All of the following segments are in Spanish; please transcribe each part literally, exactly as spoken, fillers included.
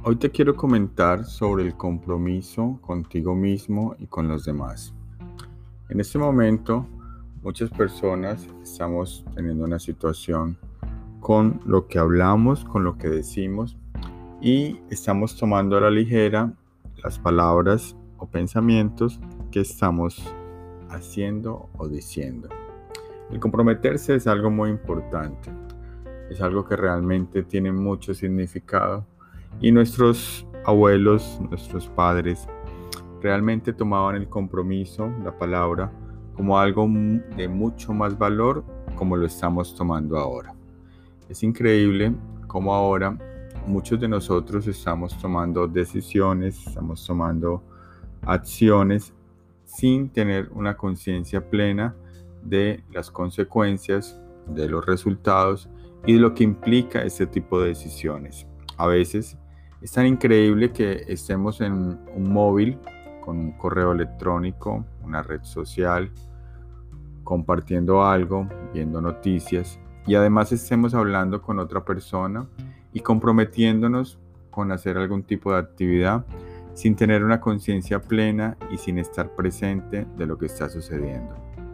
Hoy te quiero comentar sobre el compromiso contigo mismo y con los demás. En este momento, muchas personas estamos teniendo una situación con lo que hablamos, con lo que decimos, y estamos tomando a la ligera las palabras o pensamientos que estamos haciendo o diciendo. El comprometerse es algo muy importante, es algo que realmente tiene mucho significado. Y nuestros abuelos, nuestros padres, realmente tomaban el compromiso, la palabra, como algo de mucho más valor como lo estamos tomando ahora. Es increíble cómo ahora muchos de nosotros estamos tomando decisiones, estamos tomando acciones sin tener una conciencia plena de las consecuencias, de los resultados y de lo que implica este tipo de decisiones. A veces es tan increíble que estemos en un móvil con un correo electrónico, una red social, compartiendo algo, viendo noticias y además estemos hablando con otra persona y comprometiéndonos con hacer algún tipo de actividad sin tener una conciencia plena y sin estar presente de lo que está sucediendo.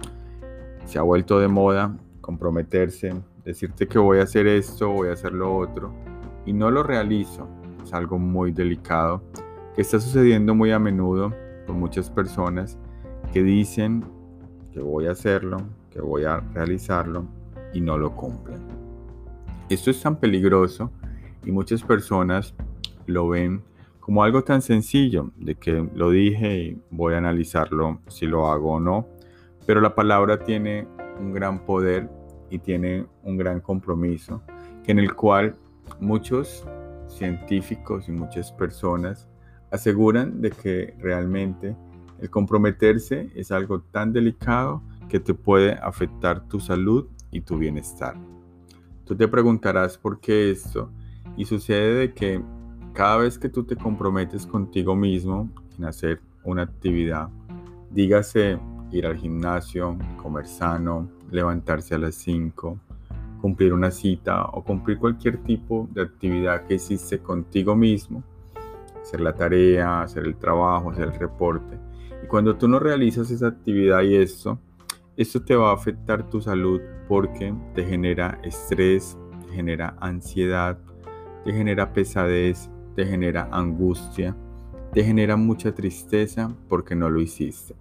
Se ha vuelto de moda comprometerse, decirte que voy a hacer esto, voy a hacer lo otro y no lo realizo. Es algo muy delicado que está sucediendo muy a menudo con muchas personas que dicen que voy a hacerlo, que voy a realizarlo y no lo cumplen. Esto es tan peligroso y muchas personas lo ven como algo tan sencillo, de que lo dije y voy a analizarlo si lo hago o no, pero la palabra tiene un gran poder y tiene un gran compromiso, en el cual muchos científicos y muchas personas aseguran de que realmente el comprometerse es algo tan delicado que te puede afectar tu salud y tu bienestar. Tú te preguntarás por qué esto, y sucede de que cada vez que tú te comprometes contigo mismo en hacer una actividad, dígase ir al gimnasio, comer sano, levantarse a las cinco, cumplir una cita o cumplir cualquier tipo de actividad que hiciste contigo mismo, hacer la tarea, hacer el trabajo, hacer el reporte. Y cuando tú no realizas esa actividad y esto, esto te va a afectar tu salud porque te genera estrés, te genera ansiedad, te genera pesadez, te genera angustia, te genera mucha tristeza porque no lo hiciste.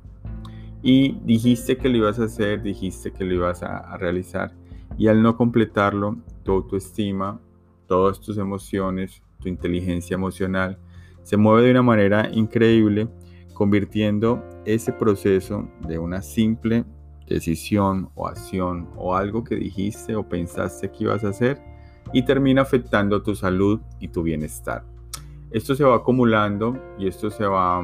Y dijiste que lo ibas a hacer, dijiste que lo ibas a, a realizar, y al no completarlo, tu autoestima, todas tus emociones, tu inteligencia emocional, se mueve de una manera increíble, convirtiendo ese proceso de una simple decisión o acción o algo que dijiste o pensaste que ibas a hacer y termina afectando tu salud y tu bienestar. Esto se va acumulando y esto se va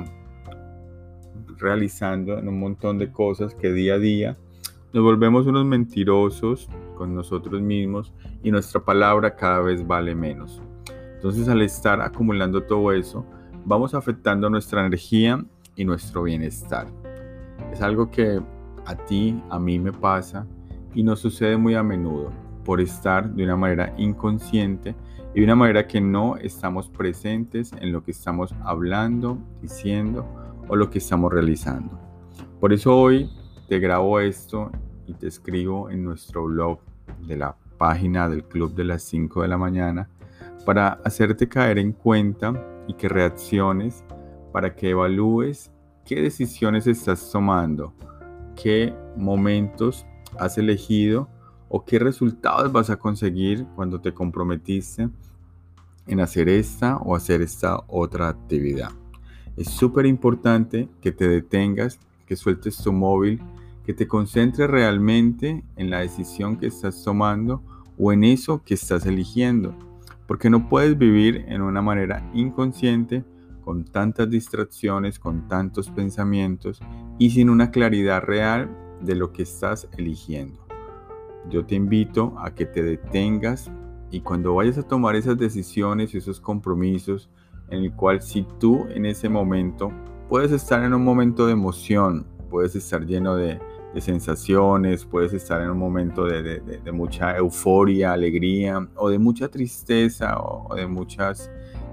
realizando en un montón de cosas que día a día nos volvemos unos mentirosos con nosotros mismos y nuestra palabra cada vez vale menos. Entonces, al estar acumulando todo eso, vamos afectando nuestra energía y nuestro bienestar. Es algo que a ti, a mí me pasa y nos sucede muy a menudo por estar de una manera inconsciente y de una manera que no estamos presentes en lo que estamos hablando, diciendo o lo que estamos realizando. Por eso hoy te grabo esto y te escribo en nuestro blog de la página del Club de las cinco de la mañana para hacerte caer en cuenta y que reacciones, para que evalúes qué decisiones estás tomando, qué momentos has elegido o qué resultados vas a conseguir cuando te comprometiste en hacer esta o hacer esta otra actividad. Es súper importante que te detengas, que sueltes tu móvil, que te concentres realmente en la decisión que estás tomando o en eso que estás eligiendo, porque no puedes vivir en una manera inconsciente con tantas distracciones, con tantos pensamientos y sin una claridad real de lo que estás eligiendo. Yo te invito a que te detengas y cuando vayas a tomar esas decisiones y esos compromisos, en el cual si tú en ese momento puedes estar en un momento de emoción, puedes estar lleno de, de sensaciones, puedes estar en un momento de, de, de mucha euforia, alegría o de mucha tristeza o, o de muchas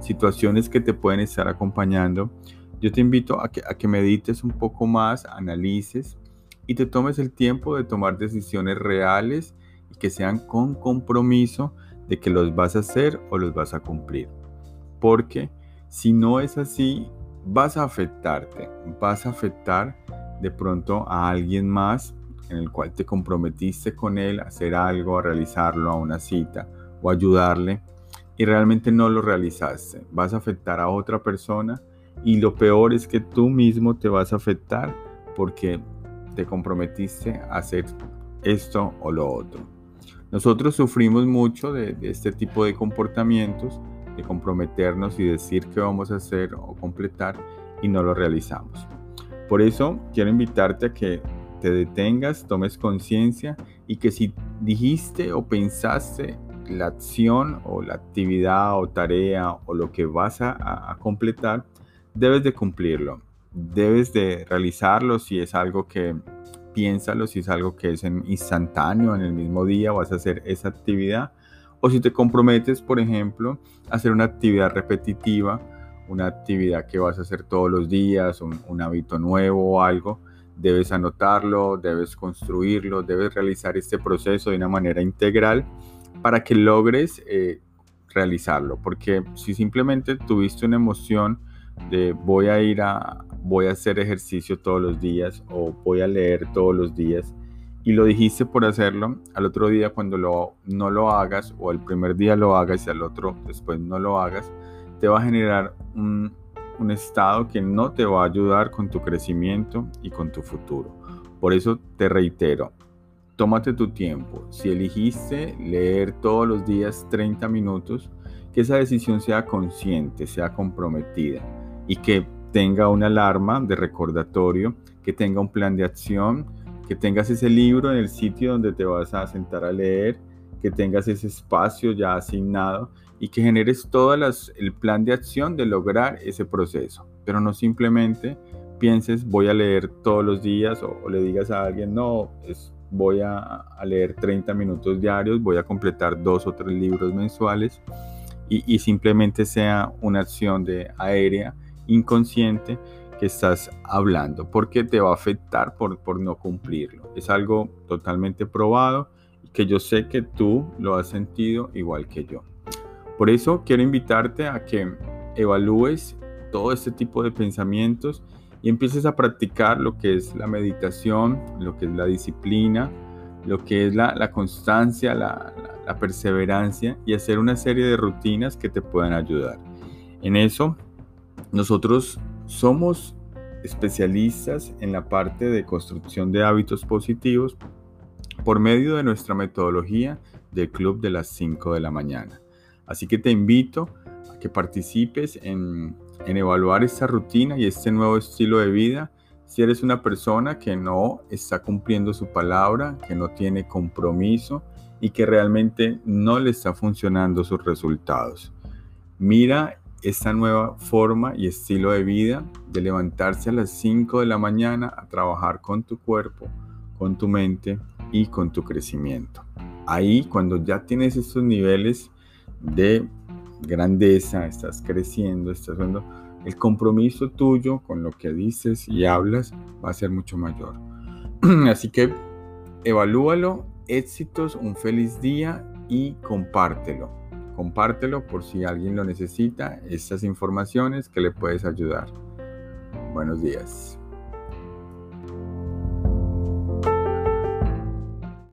situaciones que te pueden estar acompañando, yo te invito a que, a que medites un poco más, analices y te tomes el tiempo de tomar decisiones reales y que sean con compromiso de que los vas a hacer o los vas a cumplir. Porque si no es así, vas a afectarte, vas a afectar de pronto a alguien más en el cual te comprometiste con él a hacer algo, a realizarlo, a una cita o ayudarle y realmente no lo realizaste. Vas a afectar a otra persona y lo peor es que tú mismo te vas a afectar porque te comprometiste a hacer esto o lo otro. Nosotros sufrimos mucho de, de este tipo de comportamientos, de comprometernos y decir que vamos a hacer o completar y no lo realizamos. Por eso quiero invitarte a que te detengas, tomes conciencia y que si dijiste o pensaste la acción o la actividad o tarea o lo que vas a, a, a completar, debes de cumplirlo, debes de realizarlo si es algo que piénsalo, si es algo que es en instantáneo, en el mismo día vas a hacer esa actividad, o si te comprometes, por ejemplo, a hacer una actividad repetitiva, una actividad que vas a hacer todos los días, un, un hábito nuevo o algo, debes anotarlo, debes construirlo, debes realizar este proceso de una manera integral para que logres eh, realizarlo, porque si simplemente tuviste una emoción de voy a ir a, voy a hacer ejercicio todos los días o voy a leer todos los días y lo dijiste por hacerlo, al otro día cuando lo, no lo hagas o el primer día lo hagas y al otro después no lo hagas, te va a generar un, un estado que no te va a ayudar con tu crecimiento y con tu futuro. Por eso te reitero, tómate tu tiempo. Si elegiste leer todos los días treinta minutos, que esa decisión sea consciente, sea comprometida y que tenga una alarma de recordatorio, que tenga un plan de acción, que tengas ese libro en el sitio donde te vas a sentar a leer, que tengas ese espacio ya asignado y que generes todo las, el plan de acción de lograr ese proceso. Pero no simplemente pienses voy a leer todos los días o, o le digas a alguien no, es, voy a, a leer treinta minutos diarios, voy a completar dos o tres libros mensuales y, y simplemente sea una acción de aérea inconsciente que estás hablando porque te va a afectar por, por no cumplirlo. Es algo totalmente probado y que yo sé que tú lo has sentido igual que yo. Por eso quiero invitarte a que evalúes todo este tipo de pensamientos y empieces a practicar lo que es la meditación, lo que es la disciplina, lo que es la, la constancia, la, la, la perseverancia y hacer una serie de rutinas que te puedan ayudar. En eso, nosotros somos especialistas en la parte de construcción de hábitos positivos por medio de nuestra metodología del Club de las cinco de la mañana. Así que te invito a que participes en, en evaluar esta rutina y este nuevo estilo de vida si eres una persona que no está cumpliendo su palabra, que no tiene compromiso y que realmente no le está funcionando sus resultados. Mira esta nueva forma y estilo de vida de levantarse a las cinco de la mañana a trabajar con tu cuerpo, con tu mente y con tu crecimiento. Ahí, cuando ya tienes estos niveles de grandeza, estás creciendo, estás viendo, el compromiso tuyo con lo que dices y hablas va a ser mucho mayor. Así que evalúalo, éxitos, un feliz día y compártelo. Compártelo por si alguien lo necesita, estas informaciones que le puedes ayudar. Buenos días.